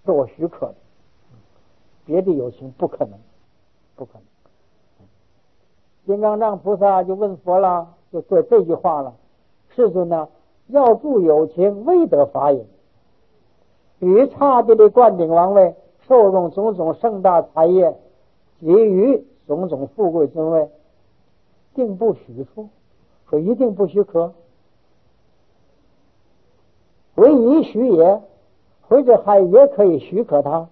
是我许可的，别的有情不可能，不可能。金刚藏菩萨就问佛了，就说这句话了：世尊呢，要助有情，未得法引，与刹帝利灌顶王位，受用种种盛大财业，给予种种富贵尊位，定不许出。说一定不许可，唯宜许也，或者还也可以许可他，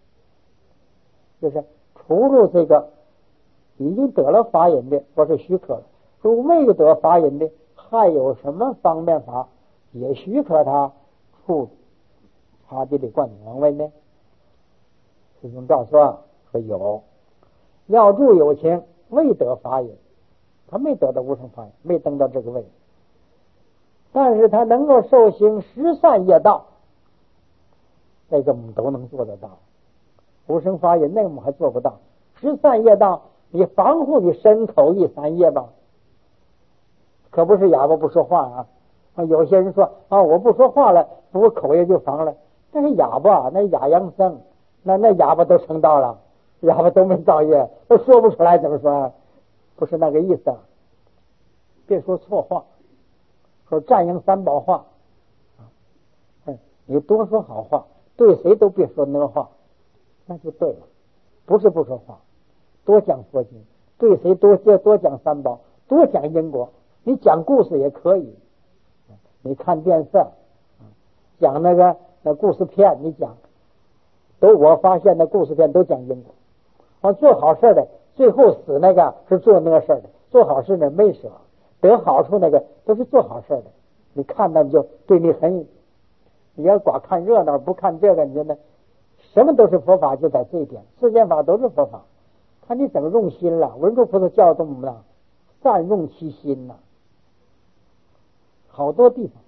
就是除入这个已经得了法引的，我是许可了；如未得法引的，还有什么方便法也许可他出刹帝利灌顶王位呢？师兄照说有，要助有情，未得法引，他没得到无生法引，没登到这个位，但是他能够受行十善业道，这个我们都能做得到。无生法引那个我们还做不到，十善业道你防护你身口意三业吧，可不是哑巴不说话啊。有些人说我不说话了，我口业就防了，但是哑巴那哑阳生，那哑巴都成道了，哑巴都没造业，都说不出来，怎么说？不是那个意思，别说错话，说占营三宝话，你多说好话，对谁都别说那话，那就对了。不是不说话，多讲佛经，对谁多讲三宝，多讲因果。你讲故事也可以，你看电视讲那故事片，你讲都我发现的故事片都讲因果。做好事的最后死那个是做那个事的，做好事呢没舍，得好处那个都是做好事的。你看到就对你很，你要光看热闹不看这个，你觉得什么都是佛法，就在这一点，世间法都是佛法，看你怎么用心了。文殊菩萨教这么呢，善用其心呐，好多地方。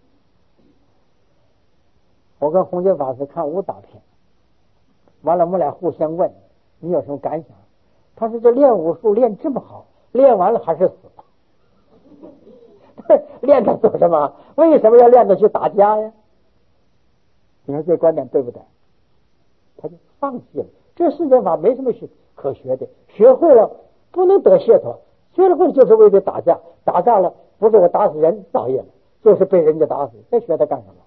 我跟弘觉法师看武打片，完了我们俩互相问你有什么感想？他说这练武术练这么好，练完了还是死。练它做什么？为什么要练着去打架呀？你说这观点对不对？他就放弃了。这世间法没什么可学的，学会了不能得解脱，学了会就是为了打架，打架了不是我打死人造业了，就是被人家打死，再学它干什么？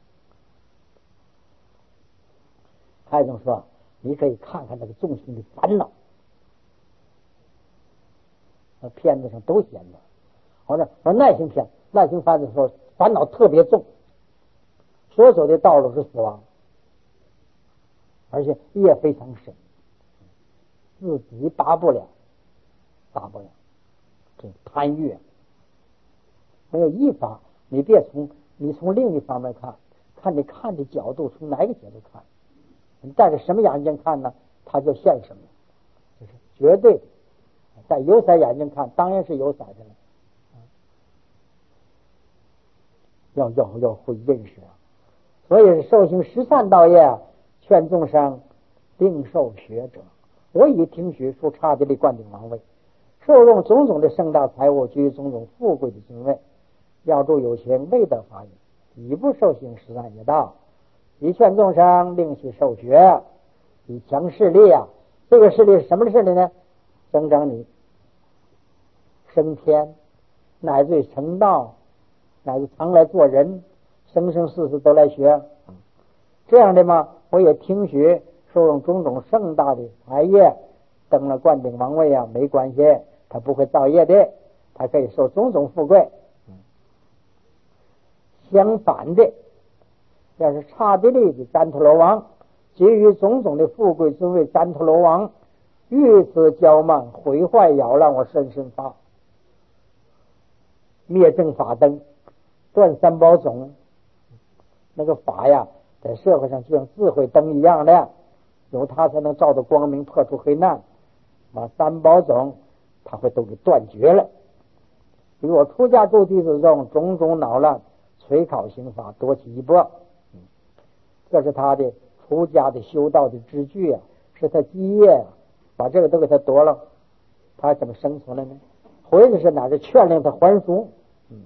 还有一种说，你可以看看那个众生的烦恼，片子上都写的。好了，耐心片，耐心番的时候烦恼特别重，所走的道路是死亡，而且业非常深，自己拔不了，这贪欲没有一法，你从另一方面看你看的角度，从哪个角度看，你戴着什么眼睛看呢？它就现什么，就是绝对的。戴有色眼睛看，当然是有色的了。要会认识所以受行十善道业，劝众生定受学者。我已听许出刹帝利灌顶王位，受用种种的盛大财物，居种种富贵的尊位，要助有情，未得法引，已不受行十善业道，以劝众生令其受学，以强势力这个势力是什么势力呢？增长你升天，乃至成道，乃至常来做人，生生世世都来学。这样的嘛，我也听许受用种种盛大的财业，登了灌顶王位没关系，他不会造业的，他可以受种种富贵。相反的，要是刹帝利的旃陀罗王给予种种的富贵尊位，旃陀罗王遇此骄慢，毁坏扰乱我甚深法，灭正法灯，断三宝种，那个法在社会上就像智慧灯一样的，有它才能照着光明，破除黑暗，把三宝种他会都给断绝了。比如我出家诸弟子中种种恼乱，垂考刑法，夺其衣钵，这是他的出家的修道的支据是他基业把这个都给他夺了，他怎么生存了呢？或者是哪是劝令他还俗，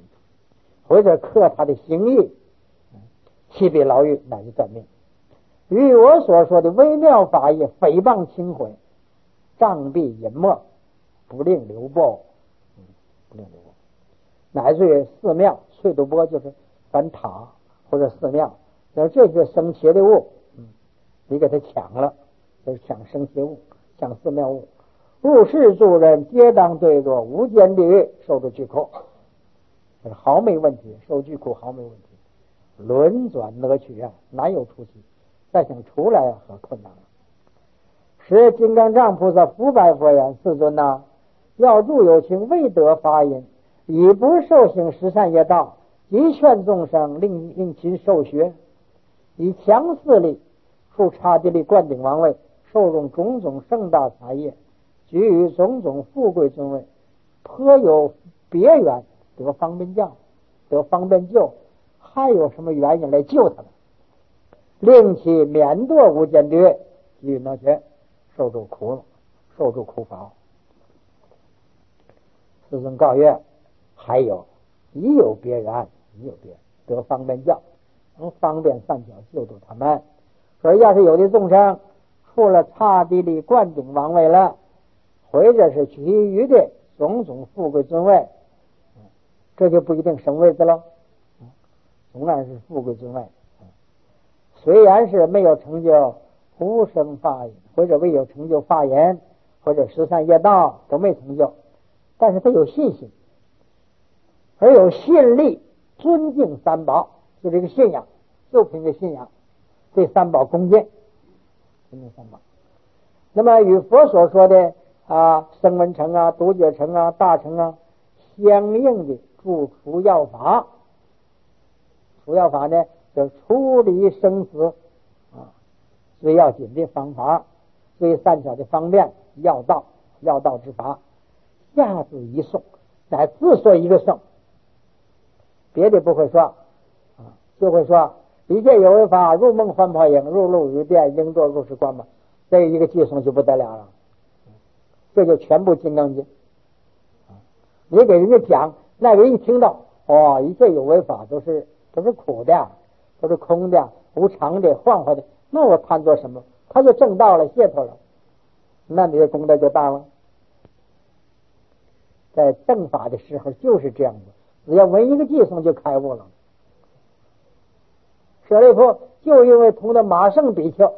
或者克他的行义，七倍牢狱乃至断命。 与我所说的微妙法义，诽谤轻毁，障蔽隐没，不令流布，不令流布，乃至于寺庙翠度钵，就是反塔或者寺庙，那这些生邪的物，你给他抢了，就是抢生邪物，抢寺庙物。入世诸人皆当对着无间地狱，受着巨苦，毫没问题，受巨苦毫没问题。轮转乐趣啊，难有出期，再想出来啊，很困难了。使金刚藏菩萨复拜佛言：世尊呐，要助有情未得法音，以不受行十善业道，即劝众生令其受学，以强势力复刹帝利灌顶王位，受用种种盛大财业，给予种种富贵尊位，颇有别缘，得方便教，得方便救，还有什么原因来救他们？令其免堕无间地狱，与那些受住苦了，受住苦法。世尊告曰：还有已有别缘，已有别得方便教，能方便善巧救度他们。所以要是有的众生出了刹帝利灌顶王位了，或者是其余的种种富贵尊位，这就不一定升位子了，总然是富贵尊位。虽然是没有成就无生法眼，或者未有成就法眼，或者十善业道都没成就，但是他有信心，而有信力，尊敬三宝，就这个信仰，就凭着信仰对三宝恭敬，尊敬三宝。那么与佛所说的声闻乘啊、独觉乘啊、大乘啊相应的助除药法，除药法呢，就处理生死最要紧的方法，最善巧的方便药道之法，下自一颂，乃自说一个颂，别的不会说就会说一切有为法，入梦幻泡影，入露如电，应作如是观嘛，这一个寄颂就不得了了，这就全部金刚经。你给人家讲，那个一听到一切有为法都是苦的，都是空的，无常的，幻化的，那我贪做什么？他就证道了，解脱了，那你的功德就大了。在正法的时候就是这样子，只要闻一个寄颂就开悟了。舍利弗就因为同的马胜比丘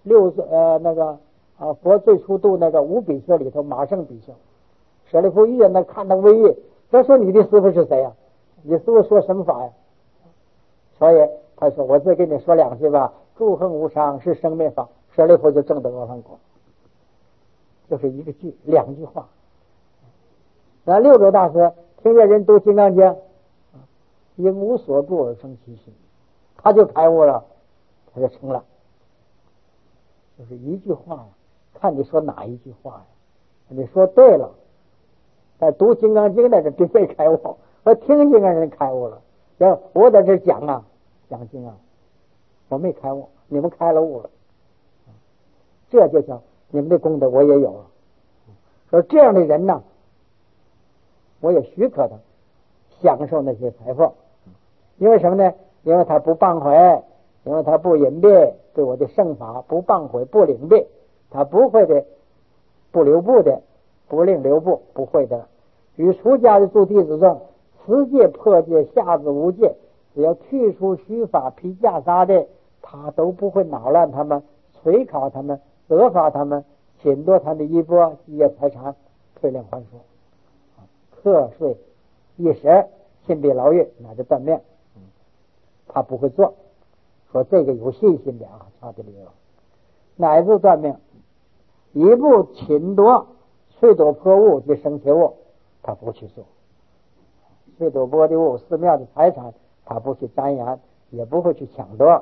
佛最初度那个五比丘里头，马胜比丘，舍利弗遇见他，看他威仪，他说你的师父是谁呀？你师父说什么法呀？所以他说我再跟你说两句吧，诸恒无常是生灭法，舍利弗就证得阿梵果，就是一个句两句话。那六祖大师听见人读金刚经，因无所住而生其心，他就开悟了，他就成了。就是一句话呀，看你说哪一句话呀？你说对了，在读金刚经的人并没开悟，我听金刚人开悟了。要我在这讲经啊，我没开悟，你们开了悟了，这就叫你们的功德我也有了。说这样的人呢，我也许可他享受那些财富，因为什么呢？因为他不谤毁，因为他不隐蔽，对我的圣法不谤毁不领蔽，他不会的，不留步的，不令留步，不会的。与出家的诸弟子中，持戒破戒下至无戒，只要去除虚法披袈裟的，他都不会恼乱他们，催考他们，责罚他们，侵夺他的衣钵基业财产，退令还书，课税一时，禁闭牢狱，乃至断命，他不会做。说这个有信心的差的理由，乃至断命，一不侵夺碎夺破物及生邪物，他不去做。碎夺破的物，寺庙的财产，他不去瞻仰，也不会去抢夺。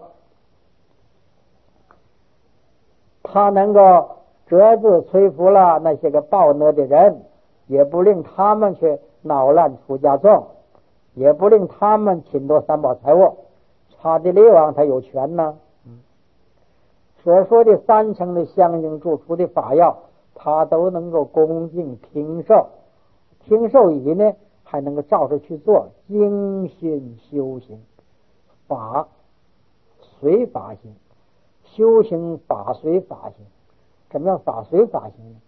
他能够折制摧伏了那些个暴虐的人，也不令他们去恼乱出家众，也不令他们侵夺三宝财物。刹帝利王他有权呢，所说的三乘的相应住处的法要，他都能够恭敬听受，听受以呢，还能够照着去做，精心修行，法随法行， 修行法随法行。什么叫法随法行呢？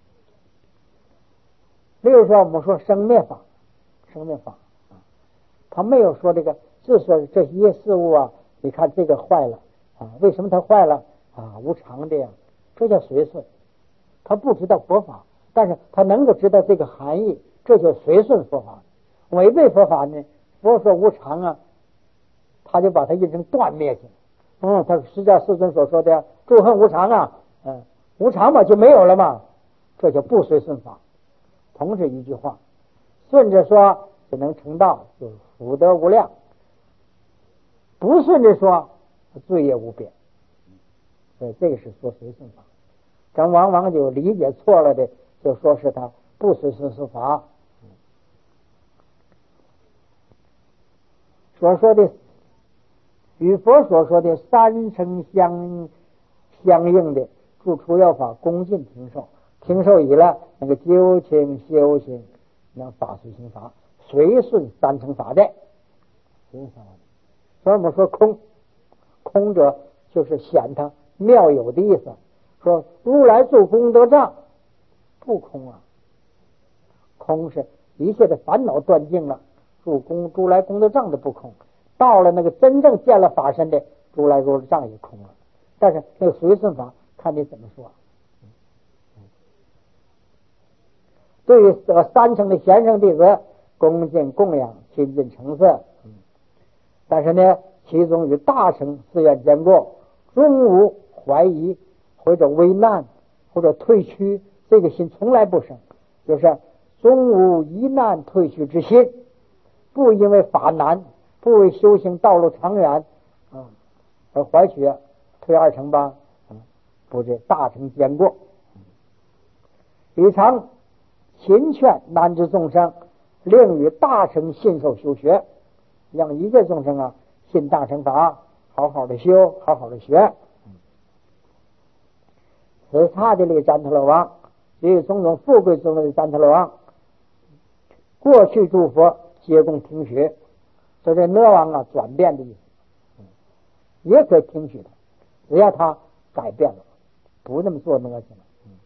例如说，我们说生灭法，生灭法啊，他没有说这个，是说这些事物啊，你看这个坏了啊，为什么它坏了啊？无常的呀，这叫随顺。他不知道佛法，但是他能够知道这个含义，这就随顺佛法。违背佛法呢，佛说无常啊，他就把它印成断灭去。他释迦世尊所说的诸恨无常啊，无常嘛就没有了嘛，这就不随顺法。同是一句话，顺着说就能成道，就是福德无量；不顺着说，罪业无边。所以这个是说随顺法。咱往往就理解错了的，就说是他不随顺法。所说的与佛所说的三乘相应的住出要法，恭敬听受，听受已了，那个究竟修行，那法随行法，随顺三乘法的。所以我们说空，空者就是显他妙有的意思。说如来住功德障，不空啊，空是一切的烦恼断尽了，如来功德障的不空。到了那个真正见了法身的如来功德障也空了。但是那个随顺法看你怎么说。对于三乘的贤圣弟子，恭敬供养，亲近诚色。但是呢，其中与大乘寺院兼过，终无怀疑或者危难或者退屈，这个心从来不生，就是终无疑难退屈之心，不因为法难，不为修行道路长远而怀屈退二乘吧，不是大乘兼过。以常勤劝难知众生，令与大乘信受修学，让一切众生信大乘法，好好的修，好好的学。此差的那个旃陀罗王，也有种种富贵中的旃陀罗王，过去诸佛皆共听许，所以这呢王转变的意思，也可以听许他，只要他改变了，不那么做呢去了。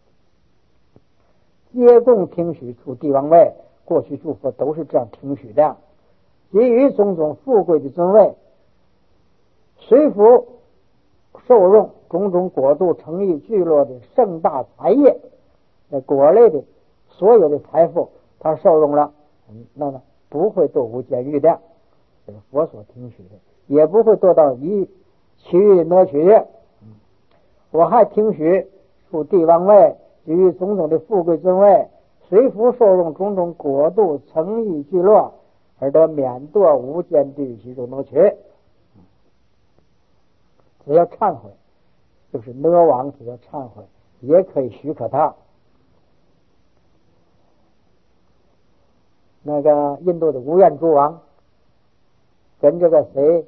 皆共听许出帝王位，过去诸佛都是这样听许的。给予种种富贵的尊位，随福受用种种国度城邑聚落的盛大财业，国内的所有的财富他受用了，那么不会堕无间狱的，这是佛所听许的，也不会堕到其余的取的。我还听许出帝王位，给予种种的富贵尊位，随福受用种种国度城邑聚落，而得免堕无间地狱其中能取。只要忏悔，就是呢王只要忏悔，也可以许可他。那个印度的无愿诸王跟这个谁，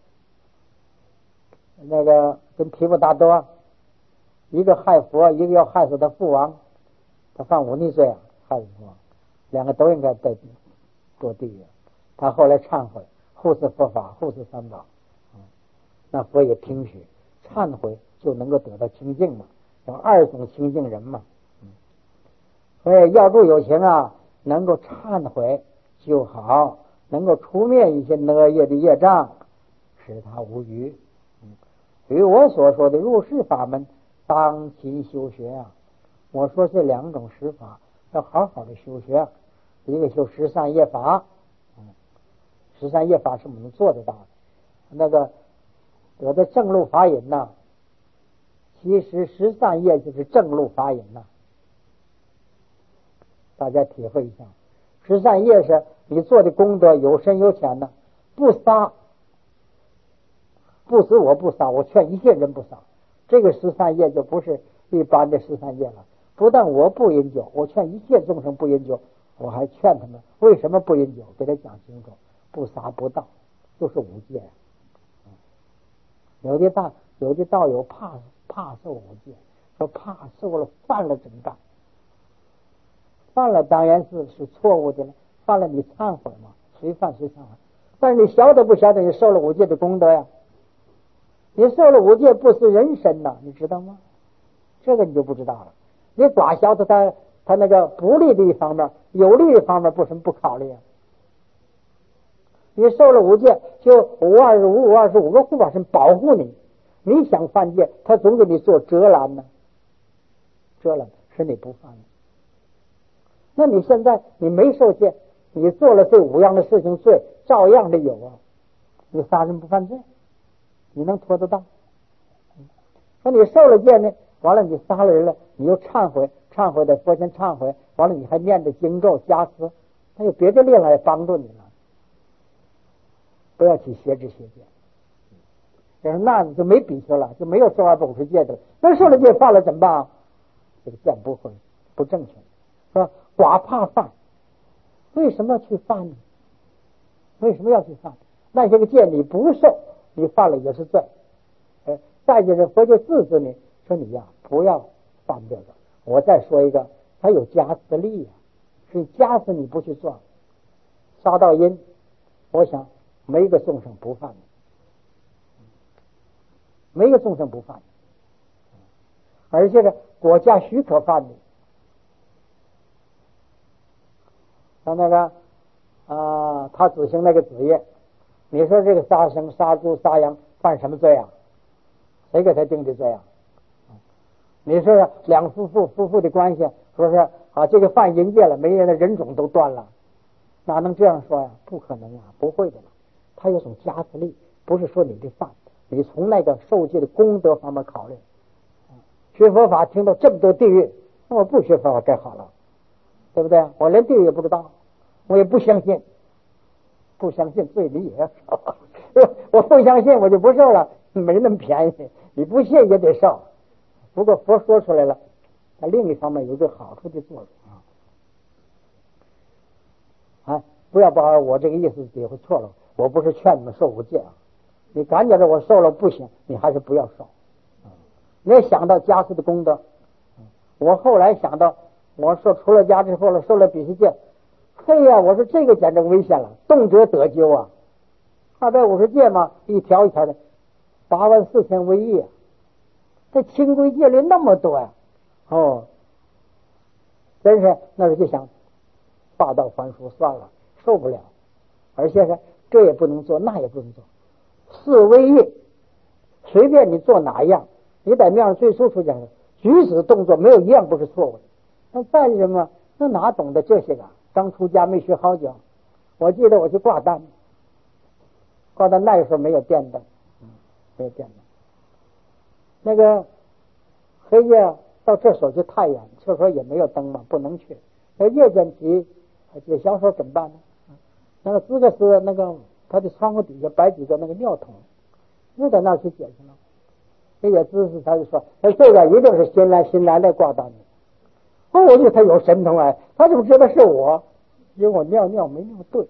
那个跟提姆达多，一个害佛，一个要害死他父王，他犯忤逆罪害死父王，两个都应该堕地狱。他后来忏悔，护持佛法，护持三宝，那佛也听许，忏悔就能够得到清净嘛，有二种清净人嘛。所以要助有情能够忏悔就好，能够除灭一些恶业的业障，使他无余。与我所说的入世法门，当勤修学我说这两种施法要好好的修学，一个修十善业法，十善业法是我们做得到的。那个得的正路法引其实十善业就是正路法引大家体会一下。十善业是你做的功德有深有浅不杀，不死我不杀，我劝一切人不杀，这个十善业就不是一般的十善业了。不但我不饮酒，我劝一切众生不饮酒，我还劝他们为什么不饮酒，给他讲清楚，不杀不盗，就是五戒。有的道友怕受五戒，说怕受了犯了怎么办？犯了当然是错误的了，犯了你忏悔嘛，谁犯谁忏悔。但是你晓得不晓得你受了五戒的功德呀？ 你受了五戒不是人身呐，你知道吗？这个你就不知道了。你寡晓得他那个不利的一方面，有利的方面不什么不考虑啊？你受了五戒，就525个护法神保护你。你想犯戒，他总给你做遮拦呢，遮拦使你不犯。那你现在你没受戒，你做了这5样的事情罪，照样的有啊。你杀人不犯罪，你能拖得到？说你受了戒呢，完了你杀了人了，你又忏悔在佛前忏悔，完了你还念着经咒加持，还有别的力量来帮助你了。不要去邪知邪见，那你就没比丘了，就没有受250戒的。那受了戒犯了怎么办？这个见不会不正确，是吧？寡怕犯，为什么去犯呢？为什么要去犯？那些个戒你不受，你犯了也是罪。再就是佛就制止你说你呀不要犯这个。我再说一个，它有加持力呀，是加持你不去做。杀盗淫，我想没一个众生不犯的，没一个众生不犯的，而且呢国家许可犯的。像那个他执行那个职业，你说这个杀生、杀猪、杀羊犯什么罪啊？谁给他定的罪啊？你说两夫妇的关系，说是这个犯淫戒了，没人的人种都断了，哪能这样说呀？不可能啊，不会的了。他有种加持力，不是说你的犯，你从那个受戒的功德方面考虑。学佛法听到这么多地狱，那我不学佛法该好了，对不对？我连地狱也不知道，我也不相信，罪你也要受。我不相信，我就不受了，没那么便宜。你不信也得受。不过佛说出来了，它另一方面有个好处的作用啊！不要把我这个意思理会错了。我不是劝你们受五戒啊，你感觉着我受了不行，你还是不要受。你要想到加持的功德，我后来想到，我说出了家之后了，受了比丘戒，嘿呀，我说这个简直危险了，动辄得咎啊！250戒嘛，一条一条的，84000为亿啊！这清规戒律那么多呀，真是那时候就想霸道还俗算了，受不了。而且是这也不能做，那也不能做，4为业，随便你做哪一样，你在面上最初出讲的举止动作没有一样不是错误的。那再什么？那哪懂得这些个？刚出家没学好久，我记得我去挂单那个时候没有电灯，没有电灯。那个黑夜到厕所就太远，厕所也没有灯嘛，不能去。那夜间去解小手怎么办呢？那个资格是那个他的窗户底下摆几个那个尿桶，就在那儿去解去了。这个知识他就说，这个一定是新来的挂单的。我觉得他有神通啊，他怎么知道是我？因为我尿没尿对。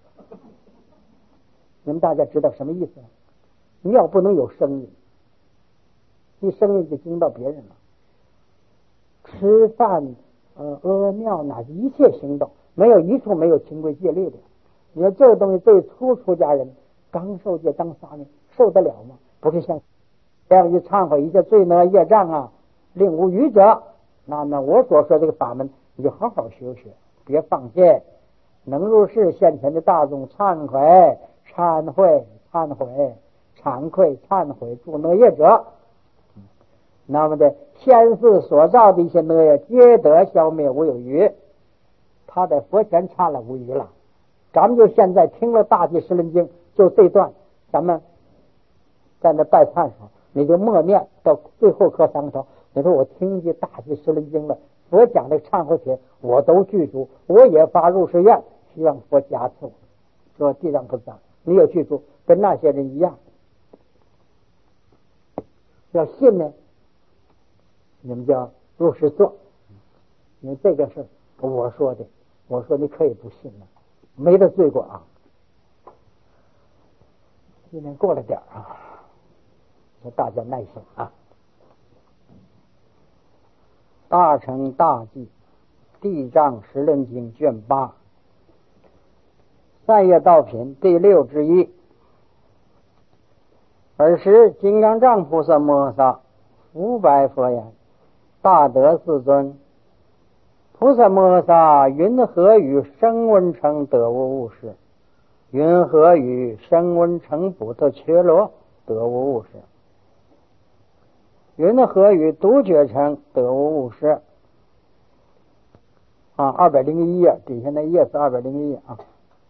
你们大家知道什么意思吗？尿不能有声音，一声音就惊到别人了。吃饭、尿哪一切行动，没有一处没有清规戒律的。你说这个东西对出家人刚受戒刚杀呢，受得了吗？不是像这样一忏悔一切罪呢业障啊，令无余者。那么我所说这个法门，你就好好学学，别放弃。能入世现前的大众忏悔、助恶业者，那么的先世所造的一些恶业皆得消灭无有余。他在佛前忏了无余了。咱们就现在听了大寂十轮经，就这段，咱们在那拜忏时候，你就默念到最后磕3个头。你说我听见大寂十轮经了，佛讲的忏悔帖我都具足，我也发入世愿，希望佛加持我。说地藏菩萨，你有具足，跟那些人一样。要信呢，你们叫入世做。因为这个是我说的，我说你可以不信了，没得罪过啊。今天过了点啊，说大家耐心啊。大乘大寂地藏十轮经卷8善业道品第6之一。 尔时金刚藏菩萨摩诃萨复白佛言：大德世尊，菩萨摩诃萨云何于声闻乘得无误事？云何于声闻乘补特伽罗得无误事？云何于独觉乘得无误事？201页，底下那页是201页啊。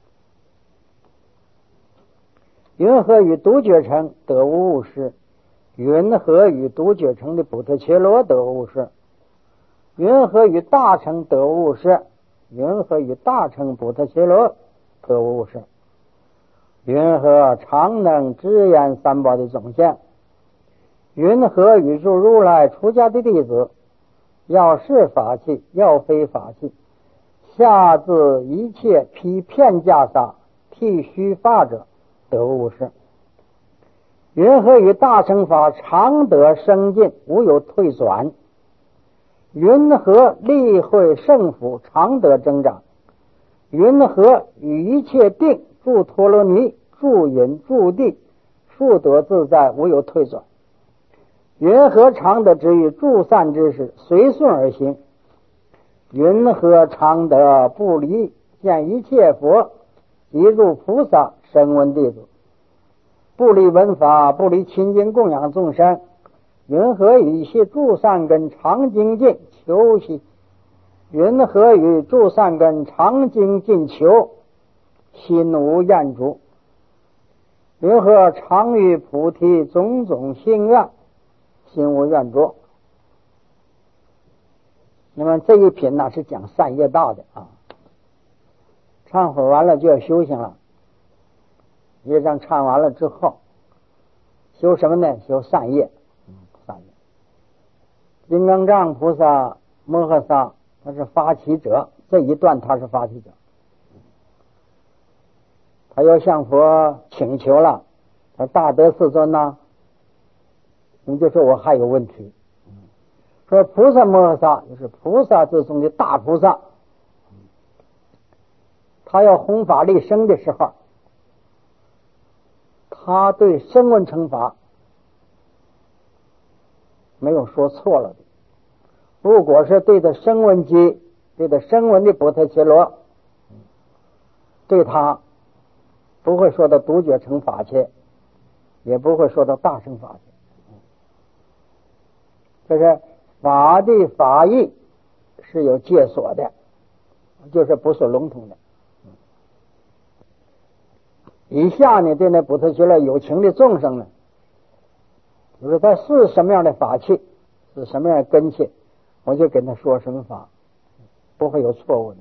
云何于独觉乘得无误事？云何于独觉乘的补特伽罗得无误事？云何于大乘得无误事？云何于大乘补特伽罗得无误事？云何常能直言三宝的总相？云何与诸如来出家的弟子，要是法器，要非法器，下自一切披片袈裟剃须发者得无事？云何与大乘法常得生进，无有退转？云何力会胜福，常得增长？云何与一切定住陀罗尼，住隐住地，速得自在，无有退转？云何常得之于住散之时，随顺而行？云何常得不离见一切佛，即入菩萨声闻弟子，不离闻法，不离亲近供养众生？云何与一切住散根常精进求习？云何与住散根常精进求，心无厌足？云何常于菩提种种心愿，心无怨着？那么这一品呢是讲善业道的啊。忏悔完了就要修行了，业障忏完了之后，修什么呢？修善业。善业。金刚藏菩萨摩诃萨他是发起者，这一段他是发起者，他要向佛请求了，他大德世尊呢，你就说我还有问题。说菩萨摩诃萨就是菩萨之中的大菩萨，他要弘法利生的时候，他对声闻乘法没有说错了的。如果是对着声闻机，对着声闻的补特伽罗，对他不会说到独觉乘法去，也不会说到大乘法去。这是法的法义是有界所的，就是不是笼统的。以下呢，对那补特伽罗有情的众生呢，就是他是什么样的法器，是什么样的根器，我就跟他说什么法，不会有错误的。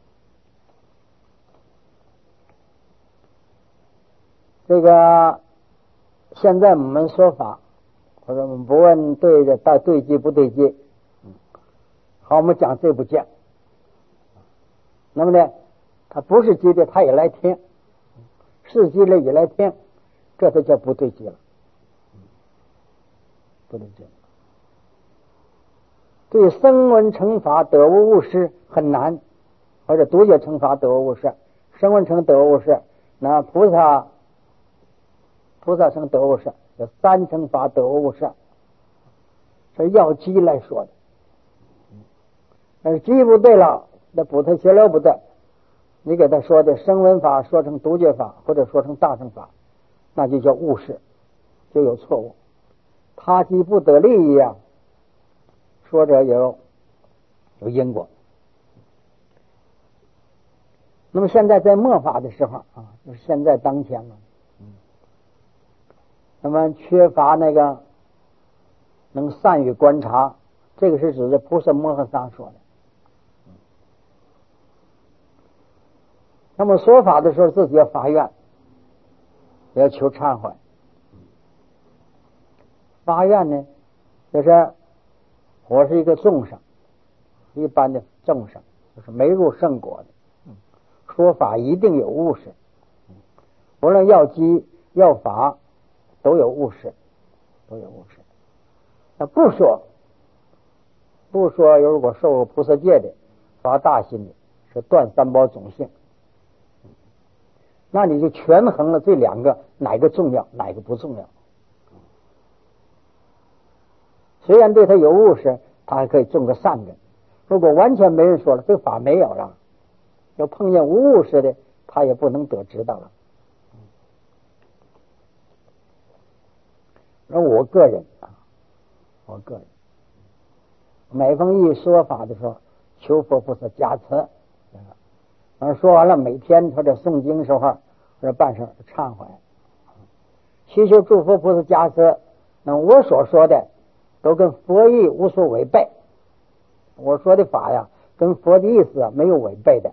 这个现在我们说法，或者我们不问对的到对机不对机，好，我们讲这部经，那么呢，他不是机的他也来听，是机的也来听，这才叫不对机了，不对机。对声闻乘法得无误事很难，或者独觉乘法得无误事，声闻乘得无误事，那菩萨乘得无误事，有三乘法得无误事，是要机来说的。但是机不对了，那补特伽罗不对，你给他说的声闻法说成独觉法，或者说成大乘法，那就叫误事，就有错误。他机不得利益啊，说者有因果。那么现在在末法的时候啊，就是现在当前了，那么缺乏那个能善于观察，这个是指的菩萨摩诃萨说的。那么说法的时候自己要发愿，要求忏悔。发愿呢，就是我是一个众生，一般的众生，就是没入圣果的，说法一定有误事，无论要机要法都有误事，都有误事。那不说，如果受菩萨戒的发大心的，是断三宝种性，那你就权衡了这两个哪个重要，哪个不重要。 虽然对他有误事，他还可以种个善根。如果完全没人说了，这个法没有了，要碰见无误事的，他也不能得知道了。而我个人每逢一说法的时候，求佛菩萨加持。说完了，每天或者诵经时候或者办事忏悔，祈求诸佛菩萨加持。那我所说的都跟佛意无所违背，我说的法呀，跟佛的意思没有违背的，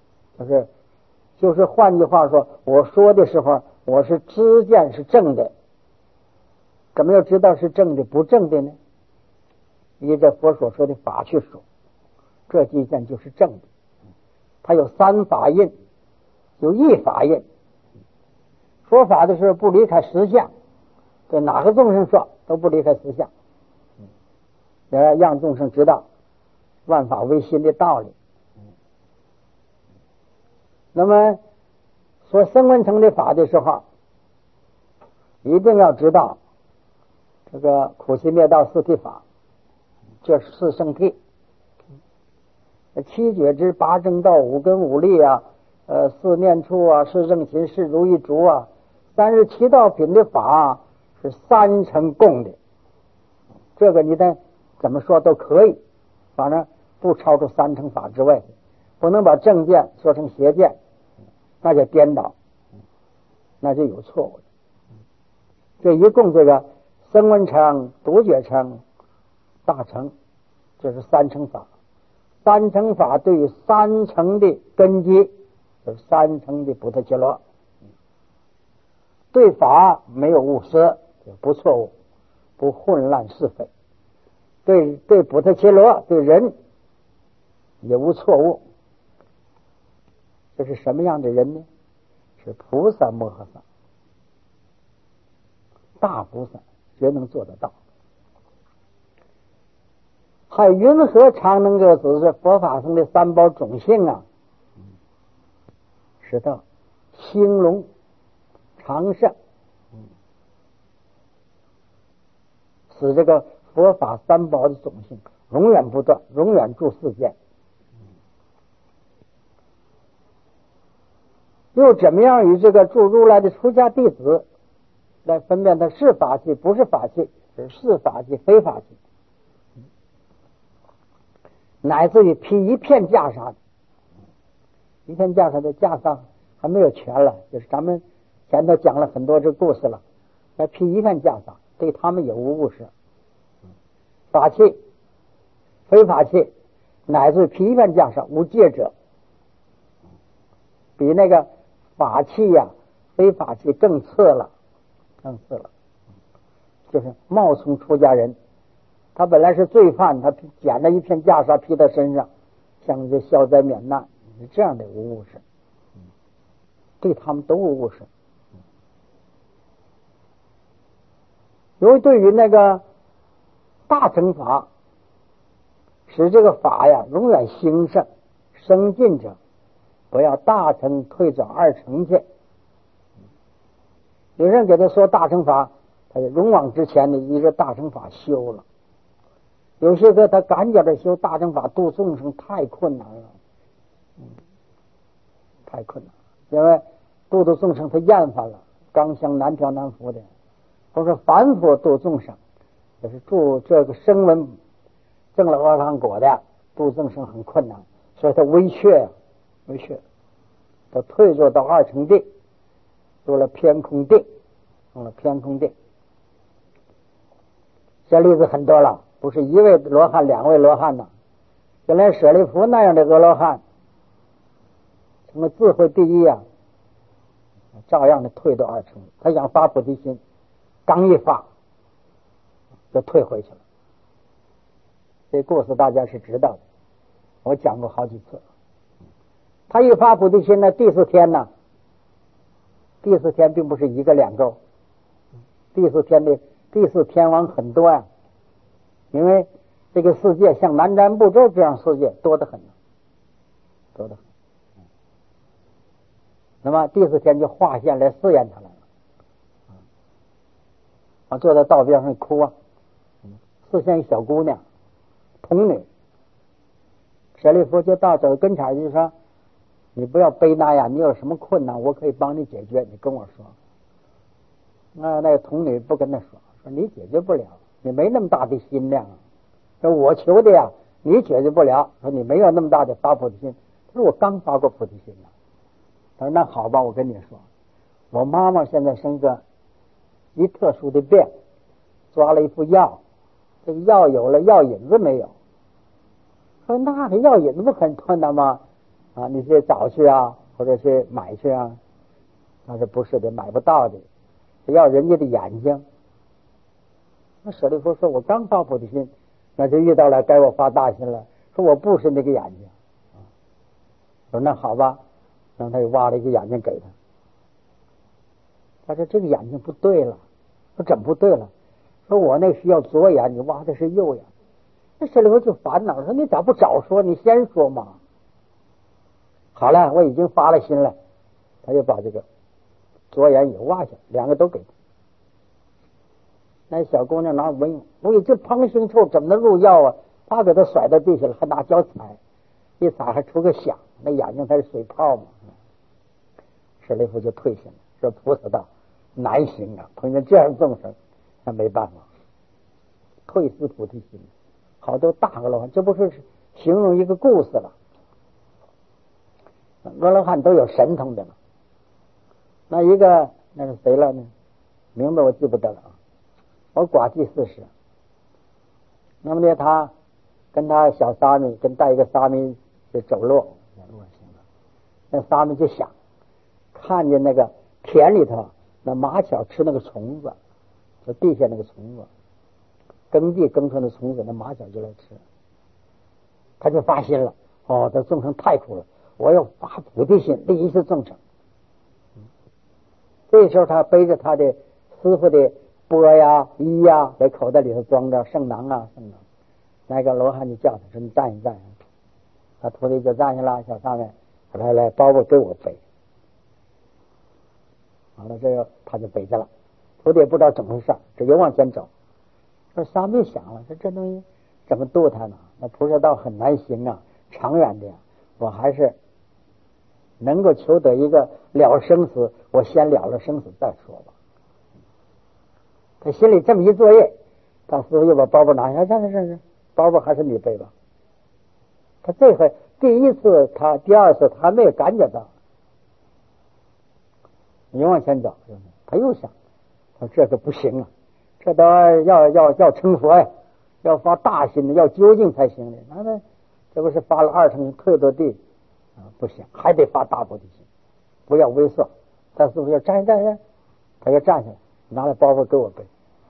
就是换句话说，我说的时候我是知见是正的。怎么要知道是正的不正的呢？依着佛所说的法去说，这知见就是正的。它有三法印，有一法印。说法的时候不离开实相，对哪个众生说都不离开实相，让众生知道万法唯心的道理。那么说声闻乘的法的时候，一定要知道这个苦集灭道四谛法，这四圣谛，七觉支、八正道、五根五力啊，四念处啊，四正勤、四如意足啊，37道品的法是三乘共的。这个你得怎么说都可以，反正不超出三乘法之外，不能把正见说成邪见，那就颠倒，那就有错误。这一共这个声闻乘、独觉乘、大乘，这是三乘法。三乘法对于三乘的根基，就是三乘的补特伽罗。对法没有误失，不错误，不混乱是非。对补特伽罗，对人也无错误。这是什么样的人呢？是菩萨摩诃萨，大菩萨绝能做得到。还云何常能够指示佛法中的三宝种性啊？是道兴隆长盛，使这个佛法三宝的种性永远不断，永远住世间。又怎么样与这个住如来的出家弟子来分辨它是法器不是法器，是法器非法器，乃至于披一片袈裟，一片袈裟的袈裟还没有全了，就是咱们前头讲了很多这故事了，来披一片袈裟，对他们也无误事。法器非法器乃至披一片袈裟无戒者，比那个法器呀、非法器更次了。就是冒充出家人，他本来是罪犯，他捡了一片袈裟披在身上，像这消灾免难，是这样的无误事，对他们都无误事。由于对于那个大乘法，使这个法呀永远兴盛生进者，不要大乘退转二乘去。有人给他说大乘法，他就勇往直前的一个大乘法修了。有些个他赶脚的修大乘法度众生太困难了，太困难了，因为度众生他厌烦了，刚香难调难服的，都是凡夫度众生，也是度这个声闻证了阿罗汉果的度众生很困难，所以他微却，他退入到二乘定，入了偏空定，这例子很多了，不是一位罗汉两位罗汉呢，原来舍利弗那样的阿罗汉，什么智慧第一啊，照样的退到二乘。他想发菩提心，刚一发就退回去了。这故事大家是知道的，我讲过好几次。他一发菩提心呢，第四天并不是一个两个，第四天王很多呀，因为这个世界像南瞻部洲这样世界多得很。那么第四天就化现来试验他来了，坐在道边上哭啊， 四现一小姑娘，童女。舍利弗就到走跟前就说：“你不要悲那呀，你有什么困难，我可以帮你解决，你跟我说。”那个童女不跟他说你解决不了，你没那么大的心量。说我求的呀，你解决不了。说你没有那么大的发菩提心。他说我刚发过菩提心了。他说那好吧，我跟你说，我妈妈现在生个一特殊的病，抓了一副药，这个药有了，药引子没有。说那个药引子不很困难吗？啊，你去找去啊，或者去买去啊。他说不是的，买不到的，要人家的眼睛。那舍利弗说我刚发菩提心，那就遇到了该我发大心了。说我不是那个眼睛。说那好吧，让他又挖了一个眼睛给他。他说这个眼睛不对了。说怎么不对了？说我那需要左眼，你挖的是右眼。那舍利弗就烦恼，说你咋不早说，你先说嘛。好了，我已经发了心了。他就把这个左眼也挖下，两个都给他。那小姑娘哪有文用？我这蓬腥臭怎么能入药啊？他给他甩到地下了，还拿脚踩，一踩还出个响，那眼睛才是水泡嘛。舍利弗就退下了，说菩萨道难行啊，碰见这样众生，那没办法，退失菩提心。好多大阿罗汉，这不是形容一个故事了。阿罗汉都有神通的嘛。那一个那是谁了呢？名字我记不得了啊。我寡记40。那么呢，他跟他小沙弥跟带一个沙弥就走路行了。那沙弥就想看见那个田里头那麻雀吃那个虫子，就地下那个虫子，耕地耕出的虫子，那麻雀就来吃。他就发心了，这众生太苦了，我要发菩提心，利益是众生。这时候他背着他的师傅的钵呀、衣呀，在口袋里头装着圣囊啊，圣囊。那个罗汉就叫他说：“你站一站。”他徒弟就站下了，小上面来，包袱给我背。完了，这个他就背下了。徒弟也不知道怎么回事，只有往前走。说沙弥想了，说这东西怎么度他呢？那菩萨道很难行啊，长远的呀，我还是能够求得一个了生死，我先了了生死再说吧。他心里这么一作业，他师傅又把包袱拿下，这包袱还是你背吧。他这回第一次，他第二次他还没有感觉到。你往前走，他又想，他说这个不行啊，这都要成佛呀，要发大心的，要究竟才行的。那这不是发了2成退到地啊？不行，还得发大菩提心，不要猥琐。他师傅要站，他就站起来，拿了包袱给我背。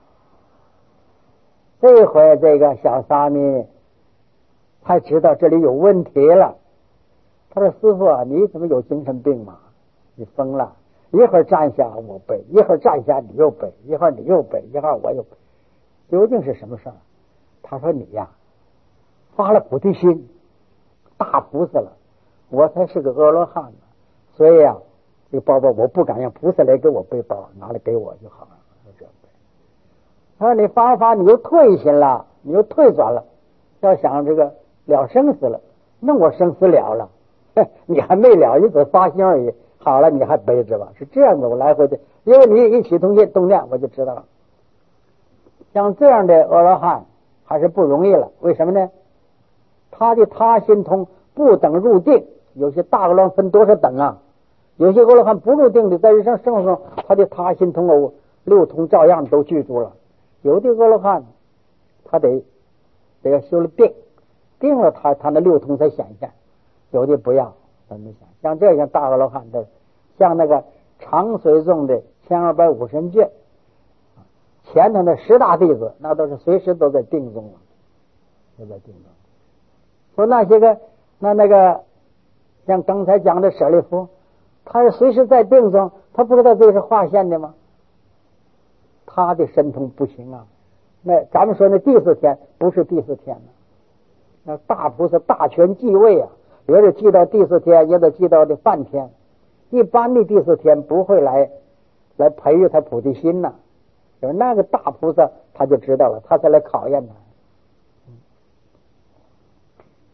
这回这个小沙弥才知道这里有问题了。他说：“师傅啊，你怎么有精神病嘛？你疯了！一会儿站下我背，一会儿站下你又背，一会儿你又背，一会儿我又背，究竟是什么事儿？”他说：“你呀，发了菩提心，大菩萨了，我才是个阿罗汉呢，所以啊，这个包包我不敢让菩萨来给我背包，拿来给我就好了。”他说：“你发，你又退心了，你又退转了，要想这个了生死了，那我生死了了，你还没了，你只发心而已。好了，你还背着吧，是这样的，我来回的，因为你一起动念，我就知道了。像这样的阿罗汉还是不容易了，为什么呢？他的他心通不等入定，有些大阿罗汉分多少等啊？有些阿罗汉不入定的，在日常生活中，他的他心通6通照样都具足了。有的阿罗汉，他得要修了定了他那6通才显现；有的不要，他没显。像这样大阿罗汉的，像那个长随众的1250人卷，前头的10大弟子，那都是随时都在定中了，都在定中。说那些个那个，像刚才讲的舍利弗，他是随时在定中，他不知道这是化现的吗？他的神通不行啊。那咱们说那第4天不是第4天了，那大菩萨大权继位啊，也得记到第4天，也得记到的梵天。一般的第4天不会来培育他菩提心呐。就是那个大菩萨他就知道了，他才来考验他。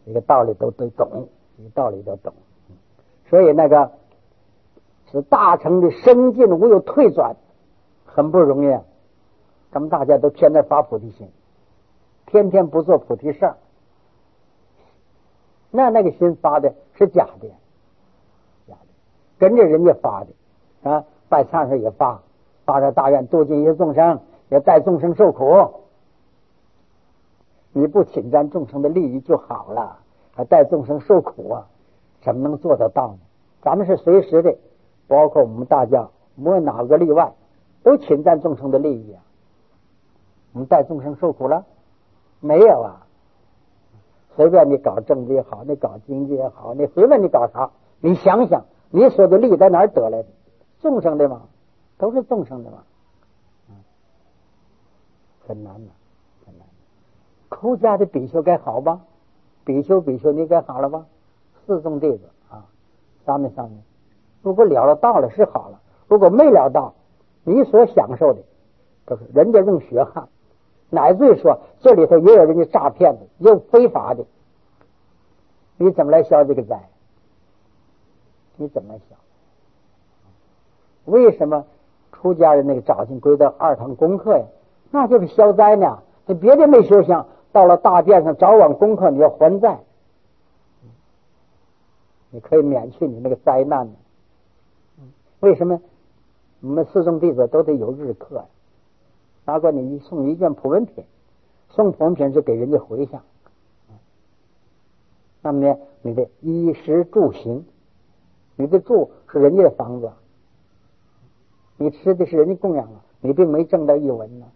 这个道理都懂，这个道理都懂。所以那个是大乘的深进无有退转，很不容易啊。咱们大家都天天发菩提心，天天不做菩提事儿，那个心发的是假的，跟着人家发的啊，拜忏时也发着大愿度尽一切众生，也带众生受苦。你不侵占众生的利益就好了，还带众生受苦啊，怎么能做得到呢？咱们是随时的，包括我们大家，没有哪个例外，都侵占众生的利益啊。我们带众生受苦了没有啊？随便你搞政治也好，你搞经济也好，你随便你搞啥，你想想你所的利益在哪儿得来的？众生的嘛，都是众生的嘛，很难的，很难。出家的比丘该好吧？比丘你该好了吧？四众弟子啊，上面，如果了道了是好了，如果没了道，你所享受的都是人家用血汗，乃至于说这里头也有人家诈骗的，也有非法的，你怎么来消这个灾？你怎么来消？为什么出家人那个早晨归到二堂功课呀？那就是消灾呢。你别的没修行，到了大殿上早晚功课，你要还债，你可以免去你那个灾难呢。为什么我们四众弟子都得有日课呀？哪管你送一卷普文品，送普文品是给人家回向，那么呢，你的衣食住行，你的住是人家的房子，你吃的是人家供养了，你并没挣到一文呢。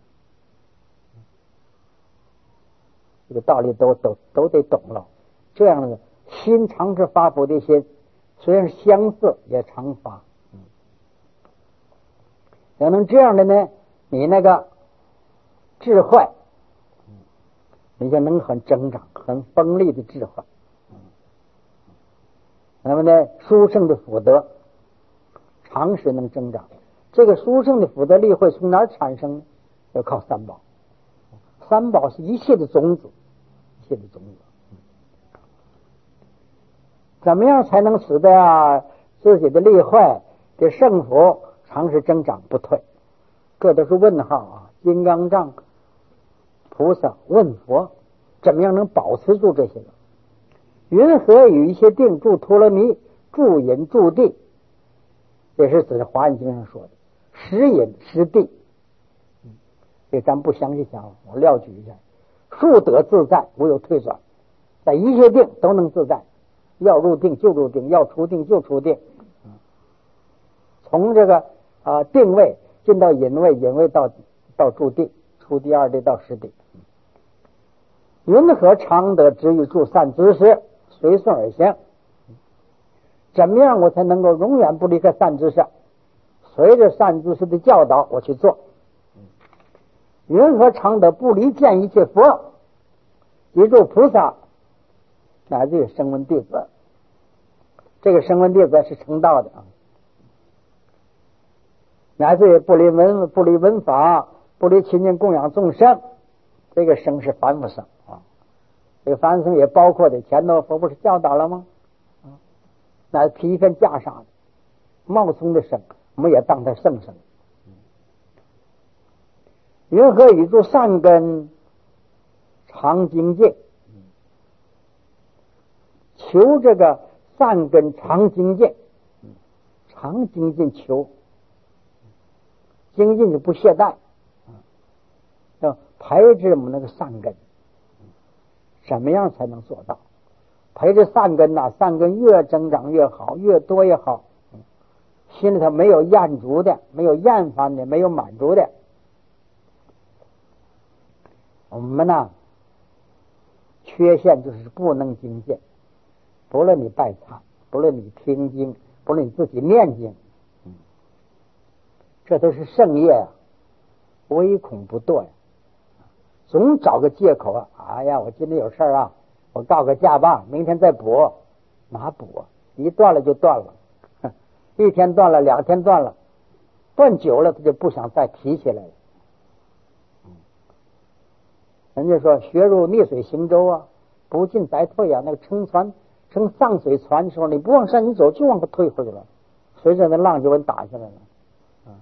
这个道理都得懂了。这样的心常是发菩提心，虽然相似也常发。要能这样的呢，你那个智慧，你就能很增长，很锋利的智慧。那么呢，殊胜的福德常时能增长。这个殊胜的福德力会从哪儿产生呢？要靠三宝。三宝是一切的种子，一切的种子。怎么样才能使得自己的力慧的胜福常时增长不退？这都是问号啊！金刚藏菩萨问佛，怎么样能保持住这些呢？云何与一切定住陀罗尼，住隐住地，也是指华严经上说的时隐时地。这咱不详细讲，我料举一下。速得自在，无有退转，在一切定都能自在，要入定就入定，要出定就出定。从这个定位进到隐位，隐位到住定，出第二地到实地。云何常得执于住善知识，随顺而行？怎么样我才能够永远不离开善知识？随着善知识的教导我去做。云何常得不离见一切佛，一住菩萨，乃至于声闻弟子？这个声闻弟子是成道的啊，乃至于不离文法，不离亲近供养众生。这个生是凡夫生啊，这个凡夫生也包括的前头佛不是教导了吗？那披分袈裟的冒充的生，我们也当他圣生。云何与诸善根常精进？求这个善根常精进，常精进求，精进就不懈怠，要培植我们那个善根。怎么样才能做到？培植善根呐，善根越增长越好，越多越好。心里头没有厌足的，没有厌烦的，没有满足的。我们呢，缺陷就是不能精进。不论你拜忏，不论你听经，不论你自己念经，这都是圣业啊，唯恐不堕呀。总找个借口啊！哎呀，我今天有事啊，我告个假吧，明天再补。哪补啊？一断了就断了，一天断了，2天断了，断久了他就不想再提起来了。人家说学入逆水行舟啊， 不进则退啊。那个乘上水船的时候，你不往山里走，就往后退回去了，随着那浪就给你打下来了啊。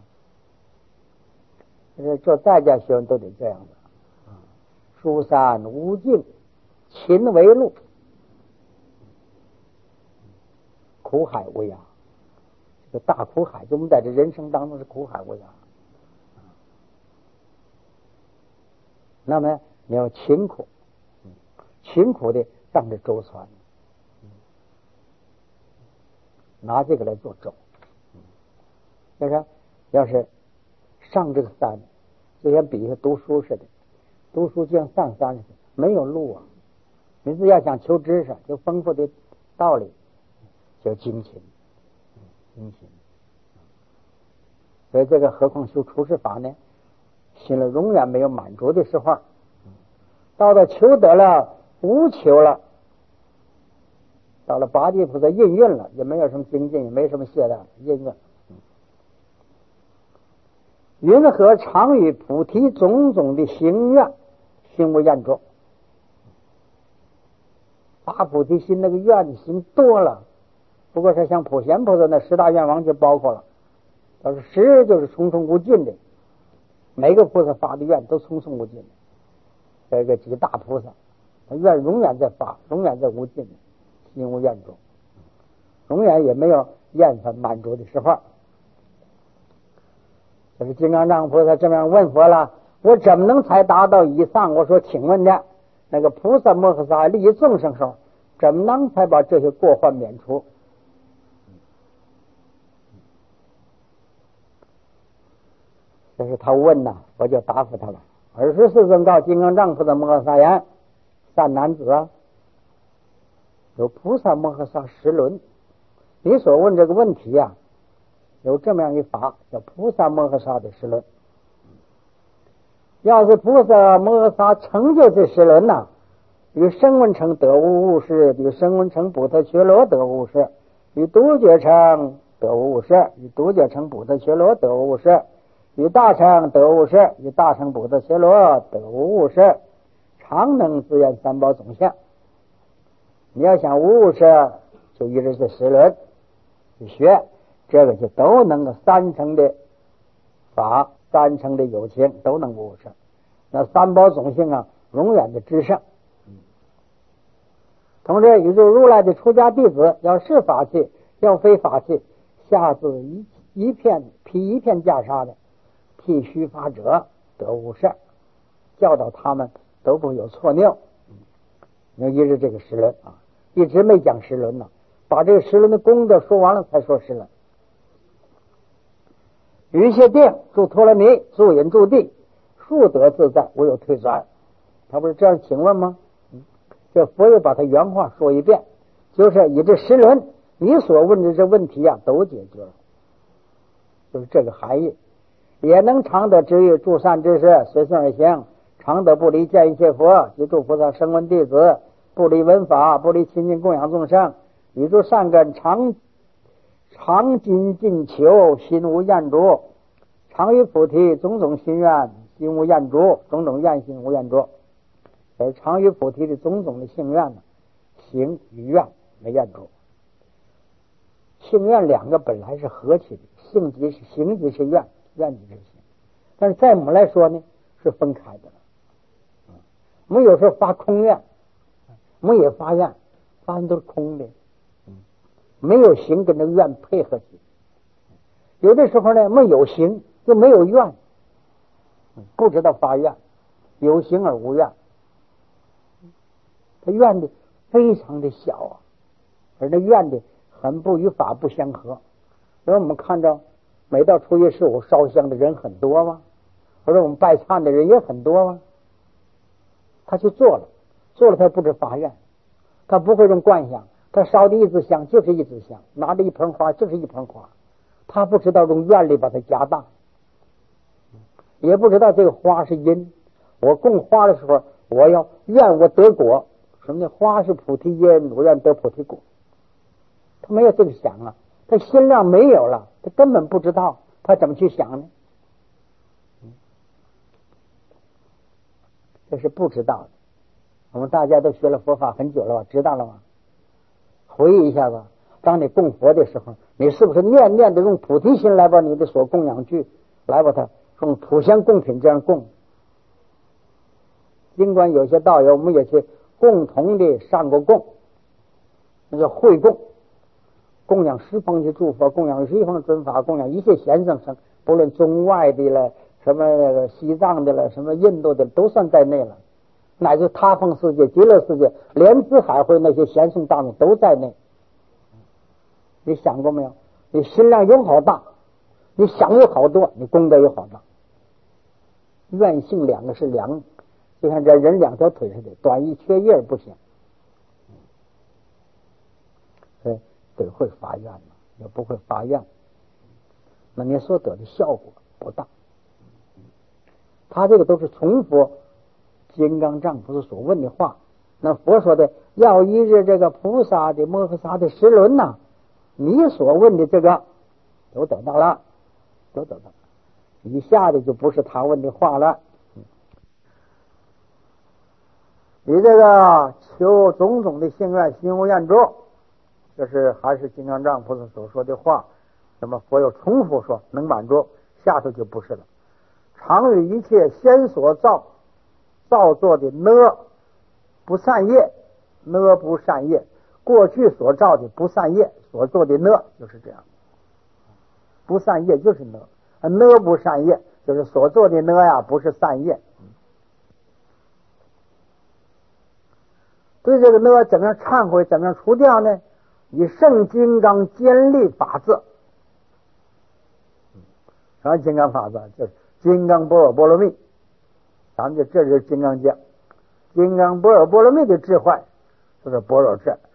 做在家学问都得这样的啊。书山无径，勤为路，苦海无涯。这个大苦海，就我们在这人生当中是苦海无涯。那么你要勤苦，勤苦的上这舟船，拿这个来做舟。要是上这个山，就像比喻读书似的，读书就像上山似的，没有路啊。你是要想求知识，就丰富的道理，就精勤。所以这个何况修出世法呢？心里永远没有满足的时候，到了求得了无求了，到了八地菩萨印运了，也没有什么精进，也没什么懈怠，印运。云何常与菩提种种的行愿心无厌着？发菩提心那个愿心多了，不过是像普贤菩萨那10大愿望就包括了。要是10就是重重无尽的，每个菩萨发的愿都重重无尽的。这个几大菩萨，他愿永远在发，永远在无尽的，心无厌着，永远也没有厌烦满足的时候。就是金刚藏菩萨这么样问佛了，我怎么能才达到以上？我说，请问呢，那个菩萨摩诃萨利益众生时候，怎么能才把这些过患免除？这是他问呐，我就答复他了。24尊告金刚藏菩萨摩诃萨言：善男子啊，有菩萨摩诃萨10轮。你所问这个问题啊，有这么样一法，叫菩萨摩诃萨的10轮。要是菩萨摩诃萨成就这10轮呐，与声闻乘得无误事，与声闻乘补特伽罗得无误事，与独觉乘得无误事，与独觉乘补特伽罗得无误事，与大乘得无误事，与大乘补特伽罗得无误事，常能自验三宝总相。你要想无误事，就依着这10轮去学，这个就都能够3乘的法，3乘的有情都能无误事。那三宝总性啊，永远的至圣。同时，宇宙如来的出家弟子，要是法器，要非法器，下自一片披一片袈裟的，剃须发者得无事，教导他们都不会有错谬。你一直这个10轮啊，一直没讲10轮呢，把这个10轮的功德说完了才说10轮。于些定住陀罗尼，住隐住地，速得自在，无有退转。他不是这样请问吗？这佛又把他原话说一遍，就是以这10轮，你所问的这问题啊，都解决了，就是这个含义。也能常得知遇，助善知识，随顺而行，常得不离见一切佛，及诸菩萨声闻弟子，不离闻法，不离亲近供养众生，与诸善根常精进求，心无厌着，常于菩提种种心愿，心无厌着，种种愿心无厌着。而常于菩提的种种的性愿呢，行与愿没厌着。性愿2个本来是合起的，性即是行即是愿，愿即是行。但是在我们来说呢，是分开的了。我们有时候发空愿，我们也发愿，发愿都是空的，没有行跟这个愿配合起。有的时候呢，没有行就没有愿，不知道发愿，有行而无愿。他愿的非常的小啊，而那愿的很不与法不相合。因为我们看着每到初一十五烧香的人很多吗？或者我们拜忏的人也很多吗？他去做了他不知发愿，他不会用观想，他烧的一支香就是一支香，拿着一盆花就是一盆花，他不知道用愿力把它加大，也不知道这个花是因。我供花的时候，我要愿我得果，什么呢？花是菩提因，我愿得菩提果。他没有这个想啊，他心量没有了，他根本不知道他怎么去想呢？这是不知道的。 我们大家都学了佛法很久了吧，知道了吗？回忆一下吧，当你供佛的时候，你是不是念念的用菩提心来把你的所供养具来把它用土香供品这样供？尽管有些道友我们也去共同的上过供，那叫会供，供养十方的诸佛，供养十方尊法，供养一切贤圣生，不论中外的了，什么那个西藏的了，什么印度的都算在内了，乃至他方世界、极乐世界，莲池海会那些贤圣大众都在内。你想过没有？你心量有好大，你想有好多，你功德有好大。愿性两个是两，就像这人两条腿似的，短一缺一而不行。得会发愿嘛，也不会发愿，那你所得的效果不大。他这个都是重复金刚藏菩萨所问的话。那佛说的要一日这个菩萨的摩诃萨的十轮呐，你所问的这个都得到了，都得到了。以下的就不是他问的话了。你这个求种种的心愿，心无厌足，这是还是金刚藏菩萨所说的话。那么佛又重复说能满足，下头就不是了。常与一切先所造作的不善业，不善业，过去所造的不善业所做的就是这样。不善业就是不善业就是所做的呀，不是善业。对这个怎么样忏悔，怎么样除掉呢？以圣金刚坚立法字。什么金刚法字？就是金刚般若波罗蜜。咱们这是金刚经，金刚般若波罗蜜的智慧就是般若智。